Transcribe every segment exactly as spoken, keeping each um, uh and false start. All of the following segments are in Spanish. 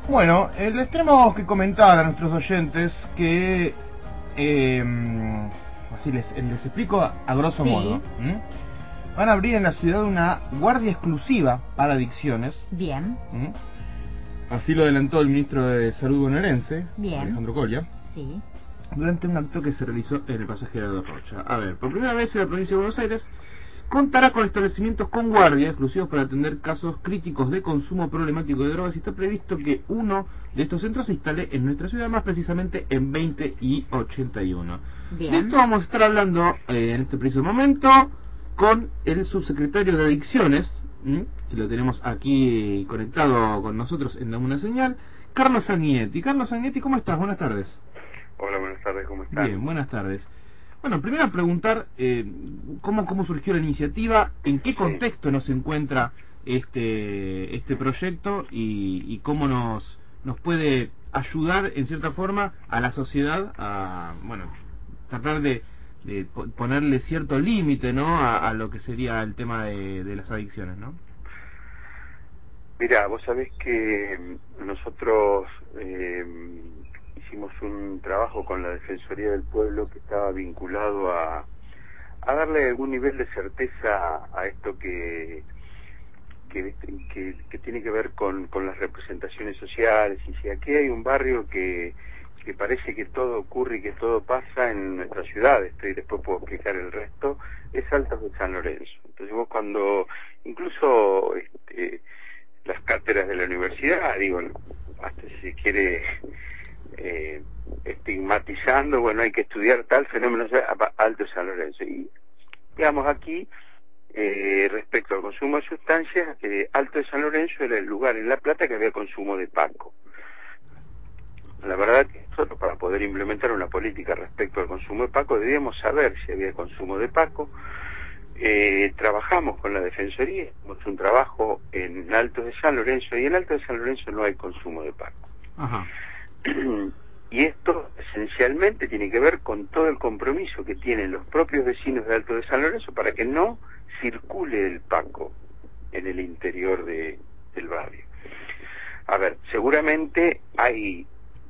Bueno, eh, les tenemos que comentar a nuestros oyentes que, eh, así les, les explico a, a grosso Sí. modo, ¿m? Van a abrir en la ciudad una guardia exclusiva para adicciones. Bien. ¿M? Así lo adelantó el ministro de Salud bonaerense, Bien. Alejandro Colia, Sí. durante un acto que se realizó en el pasaje de Rocha. A ver, por primera vez en la provincia de Buenos Aires contará con establecimientos con guardia exclusivos para atender casos críticos de consumo problemático de drogas y está previsto que uno de estos centros se instale en nuestra ciudad, más precisamente en veinte y ochenta y uno. Bien. De esto vamos a estar hablando eh, en este preciso momento con el subsecretario de Adicciones, ¿m? que lo tenemos aquí conectado con nosotros en una señal, Carlos Sanguinetti. Carlos Sanguinetti, ¿cómo estás? Buenas tardes. Hola, buenas tardes, ¿cómo están? Bien, buenas tardes. Bueno, primero preguntar eh, cómo cómo surgió la iniciativa, en qué contexto nos encuentra este este proyecto y, y cómo nos nos puede ayudar en cierta forma a la sociedad a bueno tratar de, de ponerle cierto límite, ¿no? A, a lo que sería el tema de, de las adicciones, ¿no? Mira, vos sabés que nosotros eh, hicimos un trabajo con la Defensoría del Pueblo que estaba vinculado a, a darle algún nivel de certeza a esto que que, que, que tiene que ver con, con las representaciones sociales. Y si aquí hay un barrio que, que parece que todo ocurre y que todo pasa en nuestra ciudad, esto, y después puedo explicar el resto, es Altos de San Lorenzo. Entonces vos cuando, incluso este, las cátedras de la universidad, digo, hasta si se quiere eh, estigmatizando, bueno, hay que estudiar tal fenómeno, Alto de San Lorenzo. Y digamos aquí, eh, respecto al consumo de sustancias, eh, Alto de San Lorenzo era el lugar en La Plata que había consumo de Paco. La verdad que nosotros, para poder implementar una política respecto al consumo de Paco, debíamos saber si había consumo de Paco. Eh, trabajamos con la Defensoría, hicimos un trabajo en Alto de San Lorenzo, y en Alto de San Lorenzo no hay consumo de Paco. Ajá. Y esto esencialmente tiene que ver con todo el compromiso que tienen los propios vecinos de Alto de San Lorenzo para que no circule el Paco en el interior de, del barrio. A ver, seguramente hay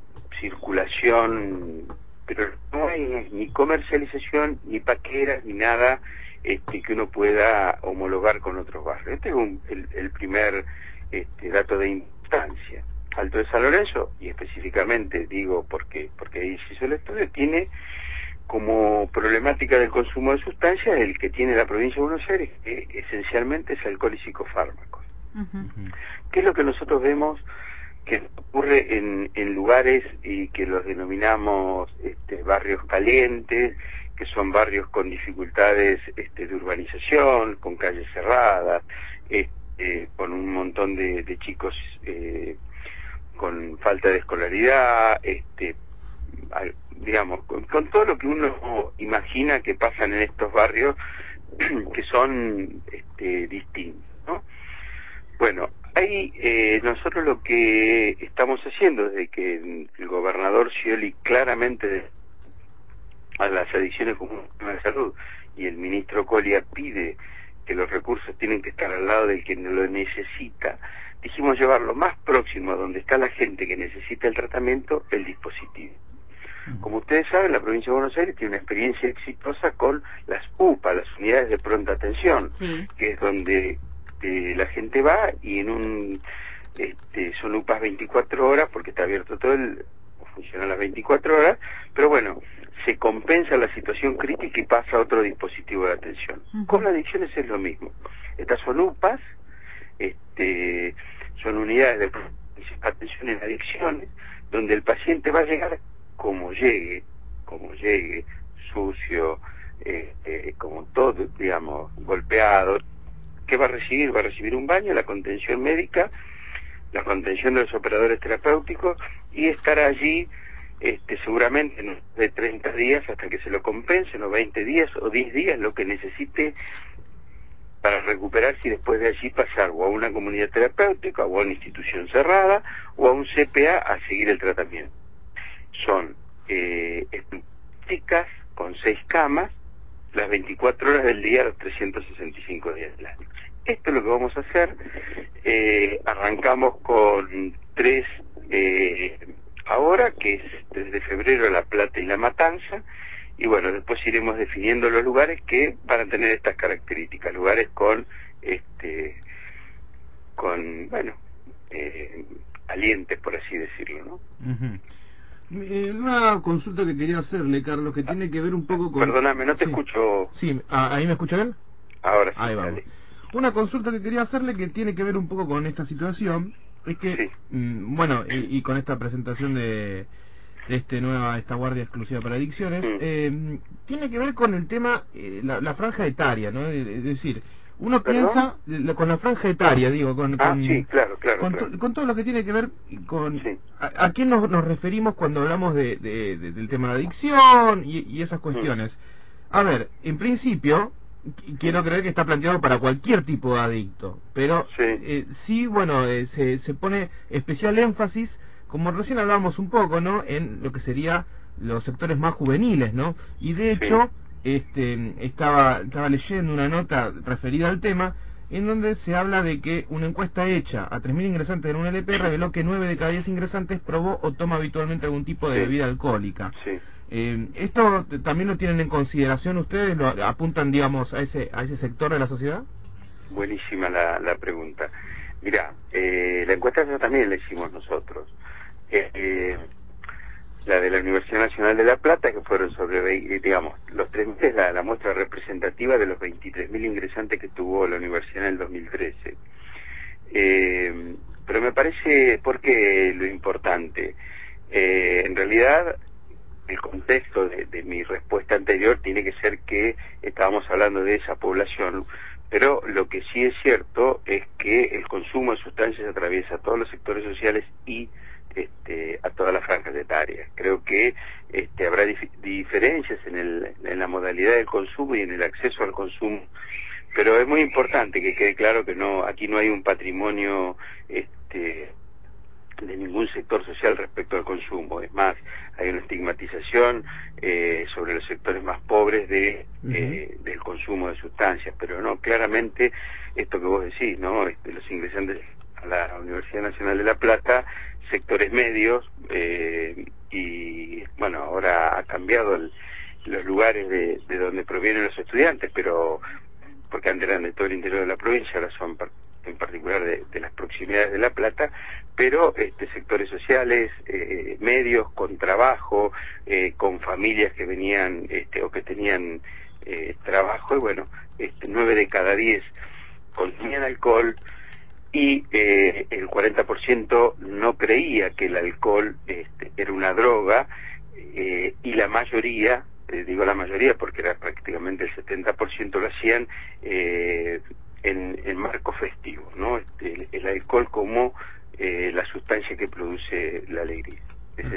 circulación, pero no hay ni comercialización, ni paqueras, ni nada este, que uno pueda homologar con otros barrios. Este es un, el, el primer este, dato de importancia. Alto de San Lorenzo, y específicamente digo porque porque ahí se hizo el estudio, tiene como problemática del consumo de sustancias el que tiene la provincia de Buenos Aires, que esencialmente es alcohol y psicofármacos. Uh-huh. ¿Qué es lo que nosotros vemos que ocurre en, en lugares y que los denominamos este, barrios calientes, que son barrios con dificultades este, de urbanización, con calles cerradas, este, con un montón de, de chicos eh, con falta de escolaridad, este, digamos, con, con todo lo que uno imagina que pasan en estos barrios que son este, distintos, ¿no? Bueno, ahí eh, nosotros lo que estamos haciendo desde que el gobernador Scioli claramente a las adicciones como un tema de salud y el ministro Colia pide que los recursos tienen que estar al lado del que lo necesita, dijimos llevarlo más próximo a donde está la gente que necesita el tratamiento, el dispositivo. Como ustedes saben, la provincia de Buenos Aires tiene una experiencia exitosa con las U P A, las unidades de pronta atención, sí. que es donde eh, la gente va y en un este, son U P As veinticuatro horas porque está abierto todo el, funciona las veinticuatro horas, pero bueno, se compensa la situación crítica y pasa a otro dispositivo de atención. Uh-huh. Con las adicciones es lo mismo. Estas son U P As, este, son unidades de atención en adicciones, donde el paciente va a llegar como llegue, como llegue, sucio, eh, eh, como todo, digamos, golpeado. ¿Qué va a recibir? Va a recibir un baño, la contención médica, la contención de los operadores terapéuticos, y estará allí este, seguramente de treinta días hasta que se lo compensen, o veinte días, o diez días, lo que necesite para recuperarse, y después de allí pasar o a una comunidad terapéutica, o a una institución cerrada, o a un C P A a seguir el tratamiento. Son eh, chicas con seis camas, las veinticuatro horas del día, los trescientos sesenta y cinco días del año. Esto es lo que vamos a hacer. Eh, arrancamos con tres eh, ahora, que es desde febrero La Plata y La Matanza, y bueno, después iremos definiendo los lugares que van a tener estas características, lugares con, este, con, bueno, eh, alientes, por así decirlo, ¿no? Uh-huh. Eh, una consulta que quería hacerle, Carlos, que tiene que ver un poco con... Perdóname, no te sí. escucho. Sí, ¿ahí me escucha bien? Ahora sí, Ahí vamos. dale. Una consulta que quería hacerle que tiene que ver un poco con esta situación, es que, Sí. mmm, bueno, y, y con esta presentación de, de este nueva, esta guardia exclusiva para adicciones, Mm. eh, tiene que ver con el tema, eh, la, la franja etaria, ¿no? Es, es decir, uno ¿Perdón? piensa, eh, con la franja etaria, digo, con... Ah, con sí, claro, claro, Con, claro. to, con todo lo que tiene que ver con Sí. a, a quién nos, nos referimos cuando hablamos de, de, de, del tema de adicción y, y esas cuestiones. A ver, en principio, qu- quiero creer que está planteado para cualquier tipo de adicto, pero Sí. eh, sí, bueno, eh, se, se pone especial énfasis, como recién hablábamos un poco, ¿no?, en lo que sería los sectores más juveniles, ¿no? Y de hecho, este, estaba, estaba leyendo una nota referida al tema, en donde se habla de que una encuesta hecha a tres mil ingresantes en un L P reveló que nueve de cada diez ingresantes probó o toma habitualmente algún tipo de Sí. bebida alcohólica. Sí. Eh, ¿Esto t- también lo tienen en consideración ustedes? ¿Lo apuntan, digamos, a ese a ese sector de la sociedad? Buenísima la, la pregunta. Mira, eh, la encuesta esa también la hicimos nosotros. Eh, eh, la de la Universidad Nacional de La Plata, que fueron sobre, ve- digamos, los tres meses, la, la muestra representativa de los veintitrés mil ingresantes que tuvo la universidad en el dos mil trece. Eh, pero me parece, porque lo importante, eh, en realidad, el contexto de, de mi respuesta anterior tiene que ser que estábamos hablando de esa población, pero lo que sí es cierto es que el consumo de sustancias atraviesa todos los sectores sociales y este, a todas las franjas etarias. Creo que este, habrá dif diferencias en, el, en la modalidad del consumo y en el acceso al consumo, pero es muy importante que quede claro que no, aquí no hay un patrimonio este, de ningún sector social respecto al consumo. Es más, hay una estigmatización eh, sobre los sectores más pobres de eh, del consumo de sustancias, pero no, claramente esto que vos decís, ¿no? Este, los ingresantes a la Universidad Nacional de La Plata, sectores medios, eh, y bueno, ahora ha cambiado el, los lugares de, de donde provienen los estudiantes, pero porque antes eran de todo el interior de la provincia, ahora son en particular de, de las proximidades de La Plata, pero este, sectores sociales, eh, medios, con trabajo, eh, con familias que venían este, o que tenían eh, trabajo, y bueno, este, nueve de cada diez consumían alcohol, y eh, el cuarenta por ciento no creía que el alcohol este, era una droga, eh, y la mayoría, eh, digo la mayoría porque era prácticamente el setenta por ciento, lo hacían eh, en, en marco festivo, ¿no? Este, el, el alcohol como eh, la sustancia que produce la alegría. Ese es,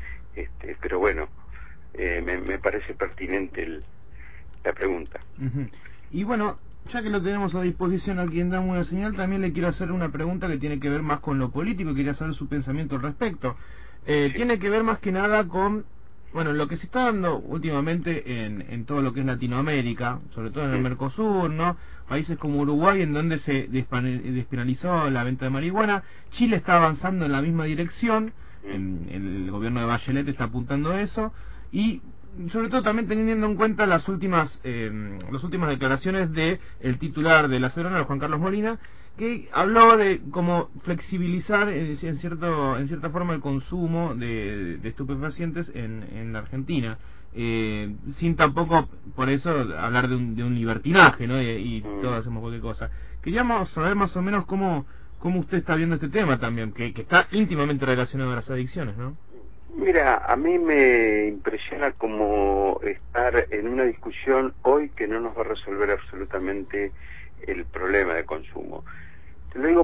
este, pero bueno, eh, me, me parece pertinente el, la pregunta. Uh-huh. Y bueno, ya que lo tenemos a disposición aquí en Dame una Señal, también le quiero hacer una pregunta que tiene que ver más con lo político, quería saber su pensamiento al respecto. Eh, Sí. Tiene que ver más que nada con, bueno, lo que se está dando últimamente en, en todo lo que es Latinoamérica, sobre todo en el Sí. Mercosur, ¿no? Países como Uruguay, en donde se despan- despenalizó la venta de marihuana. Chile está avanzando en la misma dirección, en, el gobierno de Bachelet está apuntando a eso, y sobre todo también teniendo en cuenta las últimas eh, las últimas declaraciones de el titular de la Sedona, Juan Carlos Molina, que habló de cómo flexibilizar eh, en cierto en cierta forma el consumo de, de estupefacientes en, en la Argentina, eh, sin tampoco por eso hablar de un, de un libertinaje, ¿no? Y, y todos hacemos cualquier cosa. Queríamos saber más o menos cómo cómo usted está viendo este tema también, que, que está íntimamente relacionado a las adicciones, ¿no? Mira, a mí me impresiona como estar en una discusión hoy que no nos va a resolver absolutamente el problema de consumo. Te lo digo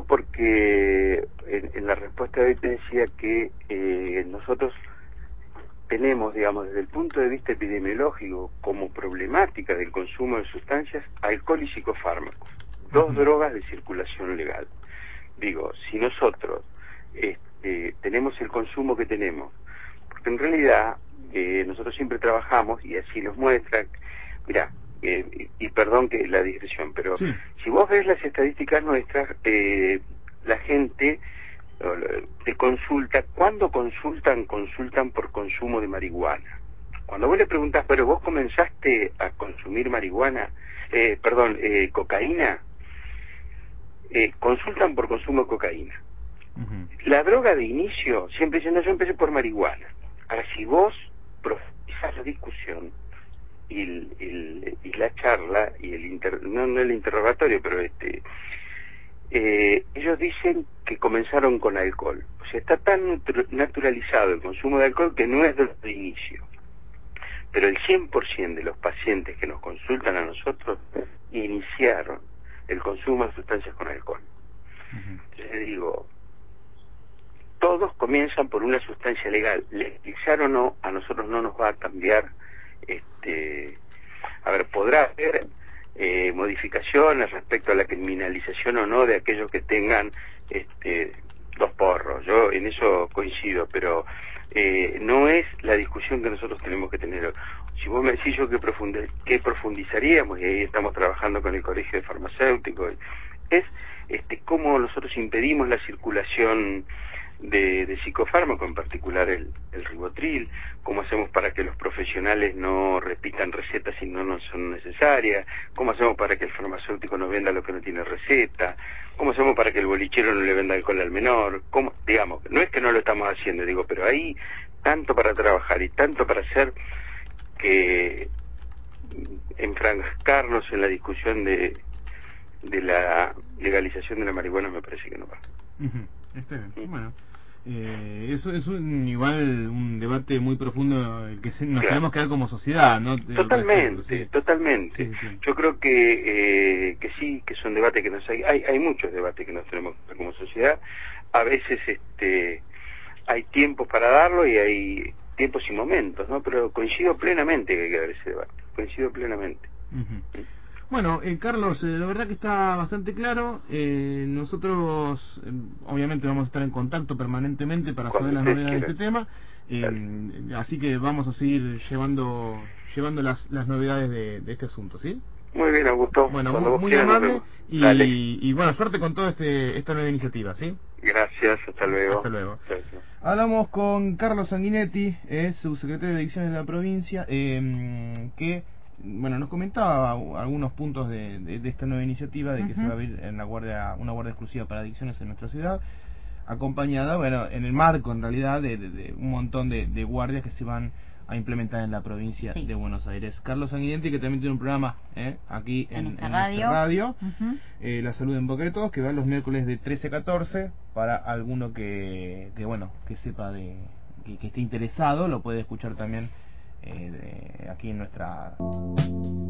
porque en, en la respuesta de hoy te decía que eh, nosotros tenemos, digamos, desde el punto de vista epidemiológico, como problemática del consumo de sustancias, alcohol y psicofármacos, dos Uh-huh. drogas de circulación legal. Digo, si nosotros este, tenemos el consumo que tenemos, porque en realidad eh, nosotros siempre trabajamos, y así nos muestra, mira, eh, y, y perdón que la digresión, pero Sí. si vos ves las estadísticas nuestras, eh, la gente de consulta. ¿Cuándo consultan? Consultan por consumo de marihuana. Cuando vos le preguntás, pero vos comenzaste a consumir marihuana, eh, perdón, eh, cocaína, eh, consultan por consumo de cocaína. Uh-huh. La droga de inicio, siempre dicen, no, yo empecé por marihuana. Ahora, si vos profundizás la discusión y, el, el, y la charla, y el inter, no, no el interrogatorio, pero este... Eh, ellos dicen que comenzaron con alcohol. O sea, está tan naturalizado el consumo de alcohol que no es de inicio. Pero el cien por ciento de los pacientes que nos consultan a nosotros iniciaron el consumo de sustancias con alcohol. Uh-huh. Entonces digo, todos comienzan por una sustancia legal. Legalizar o no, a nosotros no nos va a cambiar. Este, a ver, podrá haber Eh, modificaciones respecto a la criminalización o no de aquellos que tengan este, dos porros. Yo en eso coincido, pero eh, no es la discusión que nosotros tenemos que tener. Si vos me decís yo que, profundiz que profundizaríamos, y ahí estamos trabajando con el Colegio de Farmacéuticos, es este, cómo nosotros impedimos la circulación de, de psicofármacos, en particular el, el ribotril, cómo hacemos para que los profesionales no repitan recetas si no, no son necesarias, cómo hacemos para que el farmacéutico no venda lo que no tiene receta, cómo hacemos para que el bolichero no le venda alcohol al menor, cómo, digamos, no es que no lo estamos haciendo, digo, pero hay tanto para trabajar y tanto para hacer que enfrascarnos en la discusión de, de la legalización de la marihuana me parece que no va. Uh-huh. Está bien. Uh-huh. Bueno, eh, eso es un, igual un debate muy profundo el que se, nos claro. tenemos que dar como sociedad, ¿no? Totalmente, sí. totalmente. Sí, sí. Yo creo que eh, que sí, que son debates que nos hay, hay, hay muchos debates que nos tenemos que dar como sociedad. A veces este hay tiempos para darlo y hay tiempos y momentos, ¿no? Pero coincido plenamente que hay que dar ese debate, coincido plenamente. Uh-huh. ¿Sí? Bueno, eh, Carlos, eh, la verdad que está bastante claro. Eh, nosotros, eh, obviamente, vamos a estar en contacto permanentemente para Cuando saber las novedades de este tema. Eh, así que vamos a seguir llevando llevando las, las novedades de, de este asunto, ¿sí? Muy bien, Augusto. Bueno, muy, muy amable. Y, y, y bueno, suerte con toda este, esta nueva iniciativa, ¿sí? Gracias, hasta luego. Hasta luego. Gracias. Hablamos con Carlos Sanguinetti, es subsecretario de Adicciones de la provincia, eh, que... bueno, nos comentaba algunos puntos de, de, de esta nueva iniciativa de que uh-huh. se va a abrir en la guardia, una guardia exclusiva para adicciones en nuestra ciudad, acompañada, bueno, en el marco en realidad de, de, de un montón de, de guardias que se van a implementar en la provincia sí. de Buenos Aires. Carlos Sanguinetti, que también tiene un programa ¿eh? aquí en, en, esta en radio, nuestra radio uh-huh. eh, La Salud en Boca de Todos, que va los miércoles de trece a catorce, para alguno que, que bueno, que sepa de, que, que esté interesado, lo puede escuchar también Eh, de, aquí en nuestra